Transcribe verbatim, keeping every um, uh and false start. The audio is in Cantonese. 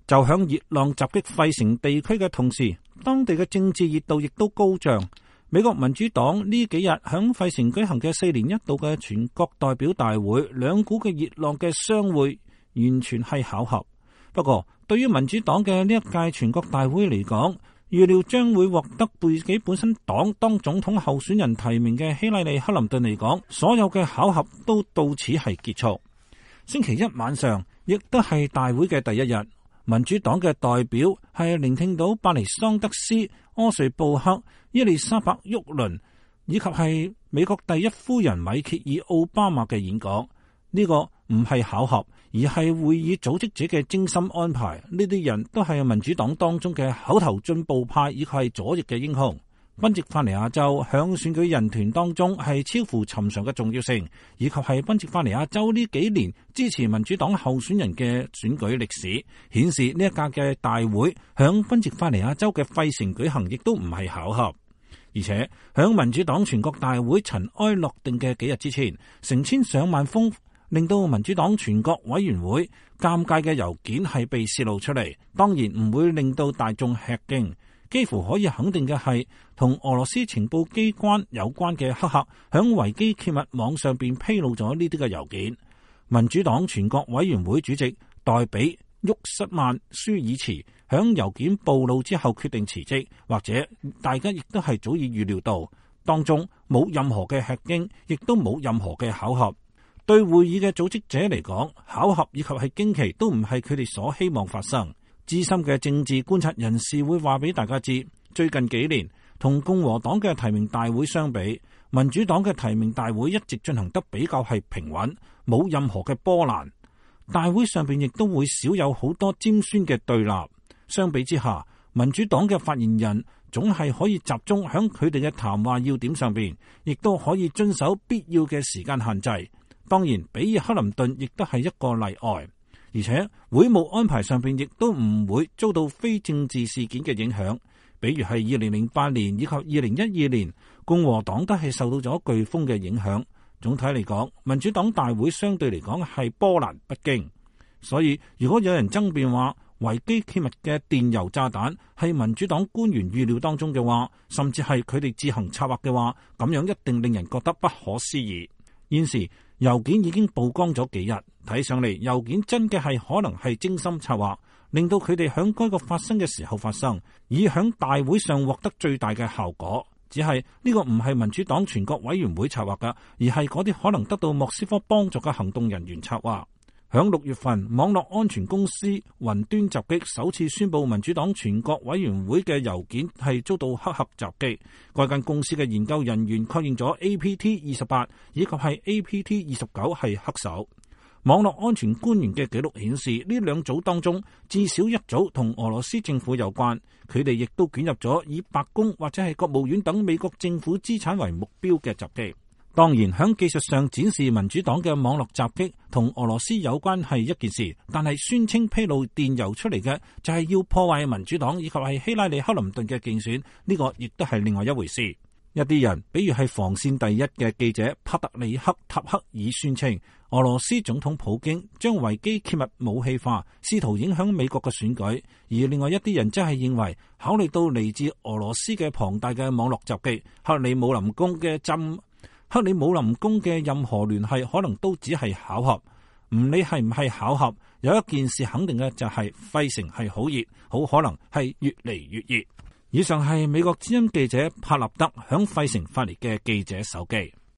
就響熱浪襲擊費城地區嘅同時，當地嘅政治熱度亦都高漲。美國民主黨呢幾日響費城舉行嘅四年一度嘅全國代表大會，兩股嘅熱浪嘅相會完全係巧合。不過，對於民主黨嘅呢一屆全國大會嚟講，預料將會獲得自己本身黨當總統候選人提名嘅希拉里·克林頓嚟講，所有嘅巧合都到此係結束。星期一晚上亦都係大會嘅第一日，民主黨嘅代表係聆聽到巴尼桑德斯、柯瑞布克、伊麗莎白沃倫以及係美國第一夫人米歇爾奧巴馬嘅演講。呢個唔係巧合，而係會議組織者嘅精心安排。呢啲人都係民主黨當中嘅口頭進步派，以及係左翼嘅英雄。賓夕法尼亞州響選舉人團當中係超乎尋常嘅重要性，以及係賓夕法尼亞州呢幾年支持民主黨候選人嘅選舉歷史，顯示呢一屆嘅大會響賓夕法尼亞州嘅費城舉行，亦都唔係巧合。而且響民主黨全國大會塵埃落定嘅幾日之前，成千上萬封令到民主黨全國委員會尷尬嘅郵件係被泄露出嚟，當然唔會令到大眾吃驚。幾乎可以肯定嘅係，同俄羅斯情報機關有關嘅黑客響維基揭密網上邊披露咗呢啲嘅郵件。民主黨全國委員會主席代比沃什曼舒爾茨響郵件暴露之後決定辭職，或者大家亦都係早已預料到，當中冇任何嘅吃驚，亦都冇任何嘅巧合。對會議嘅組織者嚟講，巧合以及係驚奇都唔係佢哋所希望發生。資深嘅政治觀察人士會話俾大家知，最近幾年同共和黨嘅提名大會相比，民主黨嘅提名大會一直進行得比較係平穩，冇任何嘅波瀾。大會上邊亦都會少有好多尖酸嘅對立。相比之下，民主黨嘅發言人總係可以集中響佢哋嘅談話要點上邊，亦都可以遵守必要嘅時間限制。當然，比爾克林頓亦都係一個例外。而且會務安排上邊亦都唔會遭到非政治事件嘅影響，比如係二零零八年以及二零一二年，共和黨都係受到咗颶風嘅影響。總體嚟講，民主黨大會相對嚟講係波瀾不驚。所以如果有人爭辯話維基揭密嘅電郵炸彈係民主黨官員預料當中嘅話，甚至係佢哋自行策劃嘅話，咁樣一定令人覺得不可思議。現時郵件已經曝光咗幾日，睇上嚟郵件真嘅係可能係精心策劃，令到佢哋響該個發生嘅時候發生，以響大會上獲得最大嘅效果。只係呢個唔係民主黨全國委員會策劃㗎，而係嗰啲可能得到莫斯科幫助嘅行動人員策劃。響六月份，網絡安全公司雲端襲擊首次宣布民主黨全國委員會嘅郵件係遭到黑客襲擊。該間公司嘅研究人員確認咗 A P T 二十八 以及係 A P T 二十九係黑手。網絡安全官員嘅記錄顯示，呢兩組當中至少一組同俄羅斯政府有關，佢哋亦都捲入咗以白宮或者係國務院等美國政府資產為目標嘅襲擊。當然，喺技術上展示民主黨嘅網絡襲擊同俄羅斯有關係一件事，但係宣稱披露電郵出嚟嘅就係要破壞民主黨以及係希拉里克林頓嘅競選，呢個亦都係另外一回事。一啲人，比如係防線第一嘅記者帕特里克塔克爾宣稱，俄羅斯總統普京將維基揭密武器化，試圖影響美國嘅選舉。而另外一啲人則係認為，考慮到嚟自俄羅斯嘅龐大嘅網絡襲擊，克里姆林宮嘅針。克里姆林宮嘅任何聯繫可能都只係巧合，唔理係唔係巧合，有一件事肯定嘅就係費城係好熱，好可能係越嚟越熱。以上係美國之音記者帕納德響費城發嚟嘅記者手記。